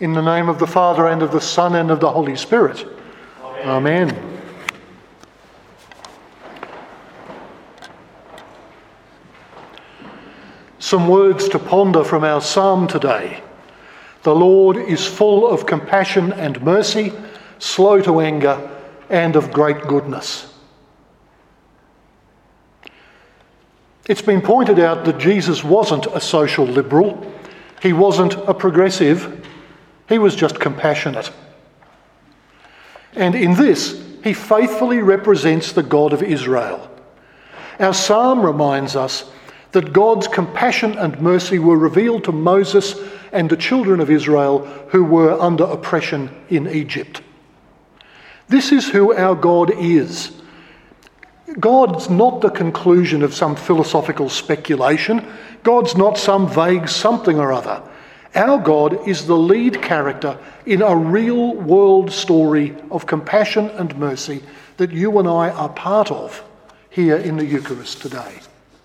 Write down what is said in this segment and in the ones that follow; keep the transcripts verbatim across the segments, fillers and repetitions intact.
In the name of the Father, and of the Son, and of the Holy Spirit. Amen. Amen. Some words to ponder from our psalm today. The Lord is full of compassion and mercy, slow to anger, and of great goodness. It's been pointed out that Jesus wasn't a social liberal. He wasn't a progressive. He was just compassionate. And in this, he faithfully represents the God of Israel. Our psalm reminds us that God's compassion and mercy were revealed to Moses and the children of Israel who were under oppression in Egypt. This is who our God is. God's not the conclusion of some philosophical speculation. God's not some vague something or other. Our God is the lead character in a real world story of compassion and mercy that you and I are part of here in the Eucharist today.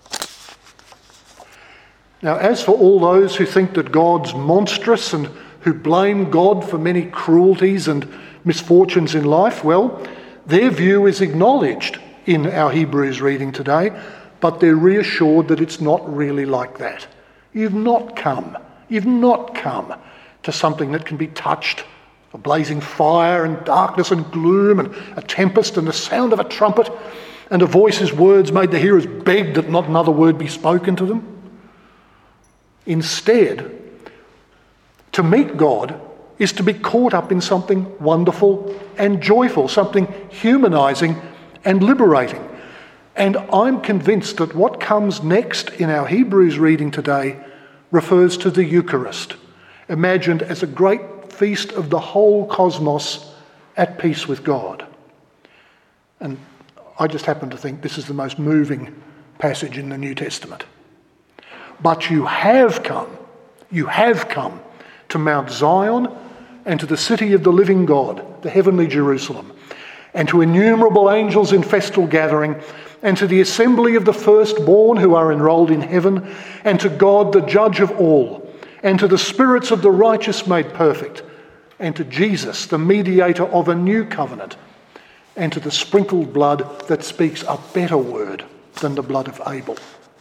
Now, as for all those who think that God's monstrous and who blame God for many cruelties and misfortunes in life, well, their view is acknowledged in our Hebrews reading today, but they're reassured that it's not really like that. You've not come, you've not come to something that can be touched, a blazing fire and darkness and gloom and a tempest and the sound of a trumpet and a voice's words made the hearers beg that not another word be spoken to them. Instead, to meet God is to be caught up in something wonderful and joyful, something humanising and liberating. And I'm convinced that what comes next in our Hebrews reading today refers to the Eucharist, imagined as a great feast of the whole cosmos at peace with God. And I just happen to think this is the most moving passage in the New Testament. But you have come, you have come to Mount Zion and to the city of the living God, the heavenly Jerusalem, and to innumerable angels in festal gathering, and to the assembly of the firstborn who are enrolled in heaven, and to God the judge of all, and to the spirits of the righteous made perfect, and to Jesus, the mediator of a new covenant, and to the sprinkled blood that speaks a better word than the blood of Abel.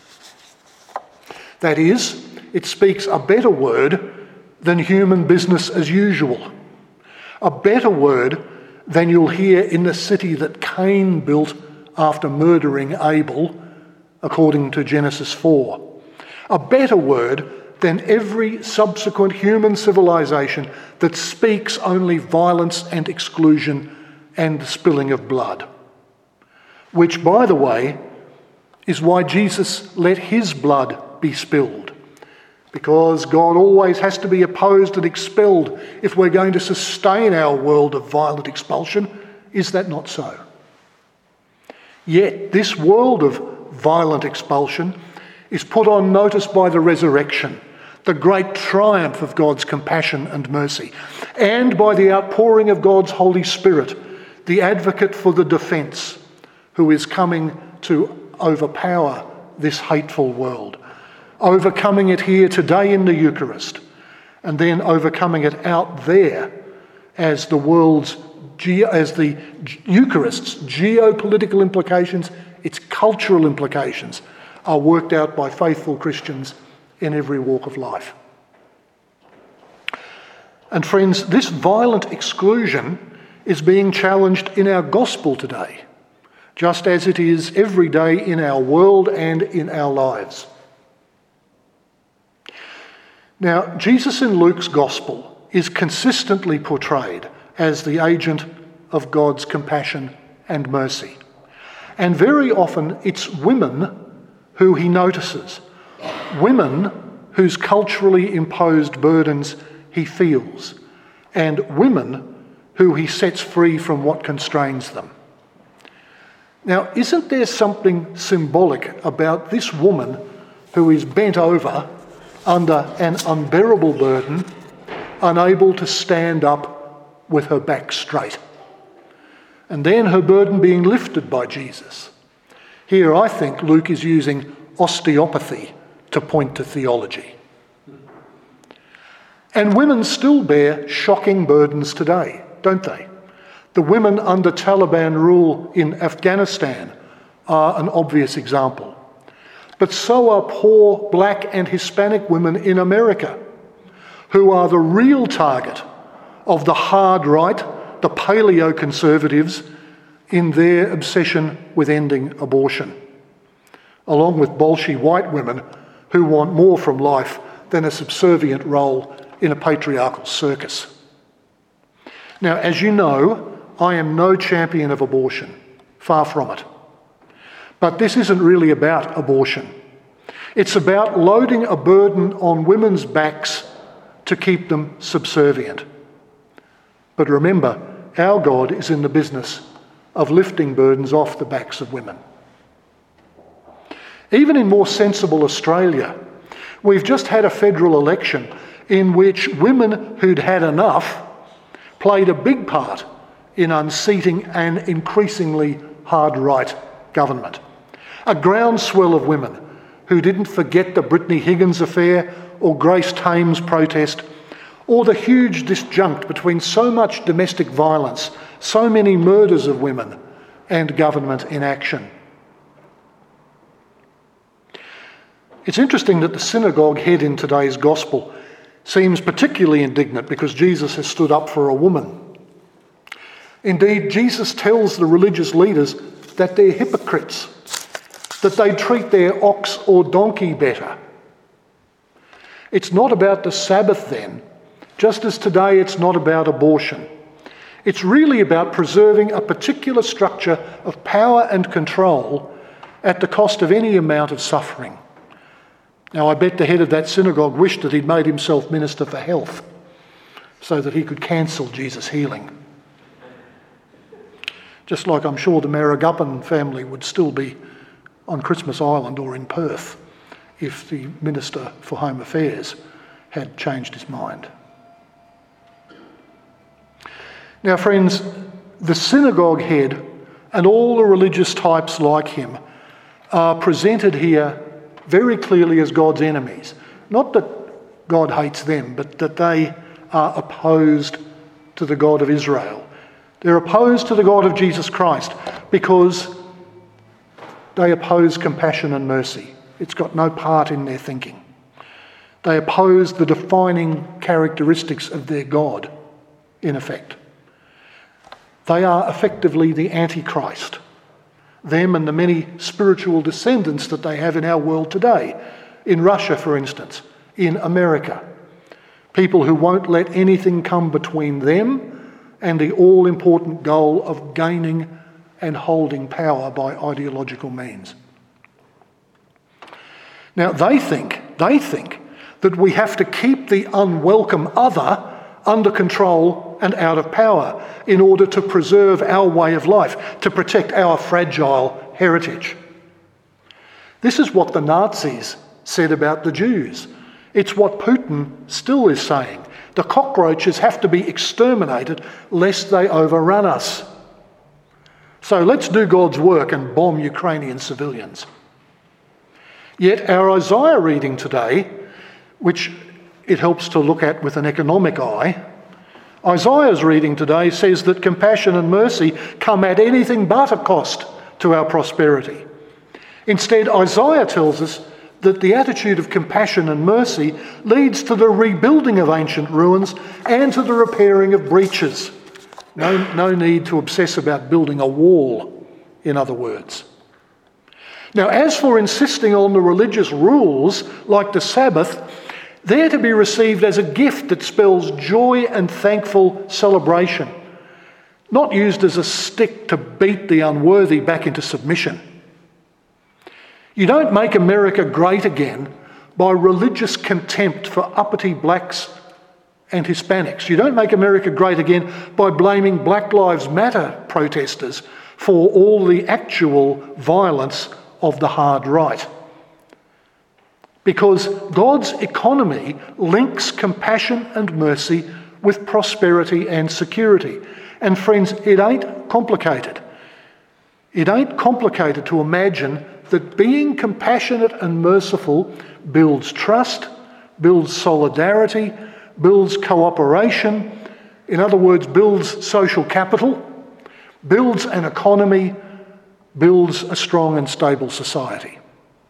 That is, it speaks a better word than human business as usual, a better word than you'll hear in the city that Cain built after murdering Abel, according to Genesis four. A better word than every subsequent human civilization that speaks only violence and exclusion and the spilling of blood. Which, by the way, is why Jesus let his blood be spilled. Because God always has to be opposed and expelled if we're going to sustain our world of violent expulsion. Is that not so? Yet this world of violent expulsion is put on notice by the resurrection, the great triumph of God's compassion and mercy, and by the outpouring of God's Holy Spirit, the advocate for the defence, who is coming to overpower this hateful world, overcoming it here today in the Eucharist, and then overcoming it out there as the world's, as the Eucharist's geopolitical implications, its cultural implications, are worked out by faithful Christians in every walk of life. And friends, this violent exclusion is being challenged in our gospel today, just as it is every day in our world and in our lives. Now, Jesus in Luke's Gospel is consistently portrayed as the agent of God's compassion and mercy. And very often it's women who he notices, women whose culturally imposed burdens he feels, and women who he sets free from what constrains them. Now, isn't there something symbolic about this woman who is bent over under an unbearable burden, unable to stand up with her back straight? And then her burden being lifted by Jesus. Here I think Luke is using osteopathy to point to theology. And women still bear shocking burdens today, don't they? The women under Taliban rule in Afghanistan are an obvious example. But so are poor black and Hispanic women in America, who are the real target of the hard right, the paleo-conservatives, in their obsession with ending abortion, along with bolshy white women who want more from life than a subservient role in a patriarchal circus. Now, as you know, I am no champion of abortion, far from it. But this isn't really about abortion. It's about loading a burden on women's backs to keep them subservient. But remember, our God is in the business of lifting burdens off the backs of women. Even in more sensible Australia, we've just had a federal election in which women who'd had enough played a big part in unseating an increasingly hard-right government. A groundswell of women who didn't forget the Brittany Higgins affair or Grace Tame's protest, or the huge disjunct between so much domestic violence, so many murders of women, and government inaction. It's interesting that the synagogue head in today's gospel seems particularly indignant because Jesus has stood up for a woman. Indeed, Jesus tells the religious leaders that they're hypocrites, that they treat their ox or donkey better. It's not about the Sabbath then, just as today it's not about abortion. It's really about preserving a particular structure of power and control at the cost of any amount of suffering. Now, I bet the head of that synagogue wished that he'd made himself Minister for Health so that he could cancel Jesus' healing. Just like I'm sure the Maragapan family would still be on Christmas Island or in Perth if the Minister for Home Affairs had changed his mind. Now, friends, the synagogue head and all the religious types like him are presented here very clearly as God's enemies. Not that God hates them, but that they are opposed to the God of Israel. They're opposed to the God of Jesus Christ because they oppose compassion and mercy. It's got no part in their thinking. They oppose the defining characteristics of their God, in effect. They are effectively the Antichrist. Them and the many spiritual descendants that they have in our world today. In Russia, for instance, in America. People who won't let anything come between them and the all-important goal of gaining and holding power by ideological means. Now, they think, they think that we have to keep the unwelcome other under control and out of power in order to preserve our way of life, to protect our fragile heritage. This is what the Nazis said about the Jews. It's what Putin still is saying. The cockroaches have to be exterminated lest they overrun us. So let's do God's work and bomb Ukrainian civilians. Yet our Isaiah reading today, which it helps to look at with an economic eye, Isaiah's reading today says that compassion and mercy come at anything but a cost to our prosperity. Instead, Isaiah tells us that the attitude of compassion and mercy leads to the rebuilding of ancient ruins and to the repairing of breaches. No, no need to obsess about building a wall, in other words. Now, as for insisting on the religious rules, like the Sabbath, they're to be received as a gift that spells joy and thankful celebration, not used as a stick to beat the unworthy back into submission. You don't make America great again by religious contempt for uppity blacks and Hispanics. You don't make America great again by blaming Black Lives Matter protesters for all the actual violence of the hard right. Because God's economy links compassion and mercy with prosperity and security. And friends, it ain't complicated. It ain't complicated to imagine that being compassionate and merciful builds trust, builds solidarity, builds cooperation, in other words, builds social capital, builds an economy, builds a strong and stable society.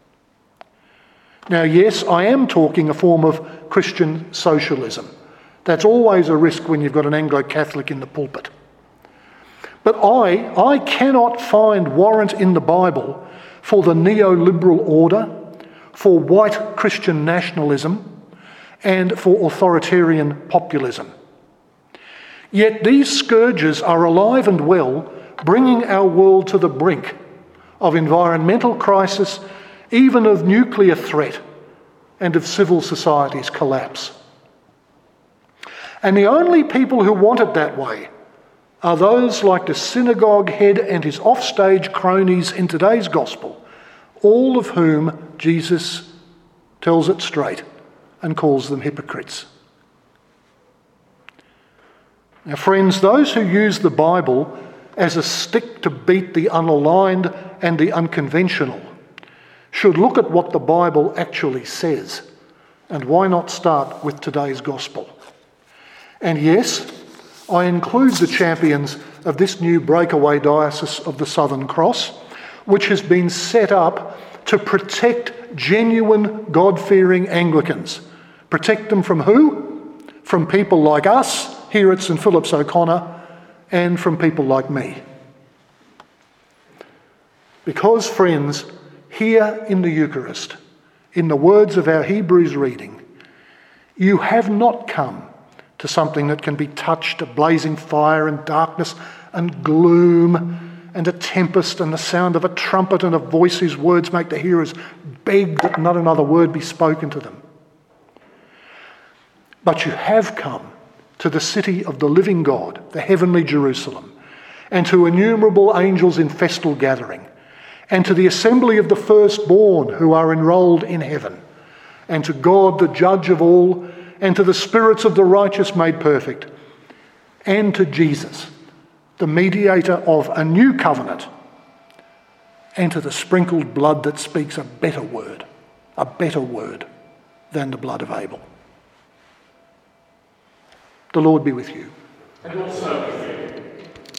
Now, yes, I am talking a form of Christian socialism. That's always a risk when you've got an Anglo-Catholic in the pulpit. But I, I cannot find warrant in the Bible for the neoliberal order, for white Christian nationalism, and for authoritarian populism. Yet these scourges are alive and well, bringing our world to the brink of environmental crisis, even of nuclear threat, and of civil society's collapse. And the only people who want it that way are those like the synagogue head and his offstage cronies in today's gospel, all of whom Jesus tells it straight and calls them hypocrites. Now, friends, those who use the Bible as a stick to beat the unaligned and the unconventional should look at what the Bible actually says. And why not start with today's gospel? And yes, I include the champions of this new breakaway diocese of the Southern Cross, which has been set up to protect genuine God-fearing Anglicans. Protect them from who? From people like us here at St Philip's O'Connor, and from people like me. Because, friends, here in the Eucharist, in the words of our Hebrews reading, you have not come to something that can be touched, a blazing fire and darkness and gloom and a tempest and the sound of a trumpet and a voice whose words make the hearers beg that not another word be spoken to them. But you have come to the city of the living God, the heavenly Jerusalem, and to innumerable angels in festal gathering, and to the assembly of the firstborn who are enrolled in heaven, and to God, the judge of all, and to the spirits of the righteous made perfect, and to Jesus, the mediator of a new covenant, and to the sprinkled blood that speaks a better word, a better word than the blood of Abel. The Lord be with you. And also with you.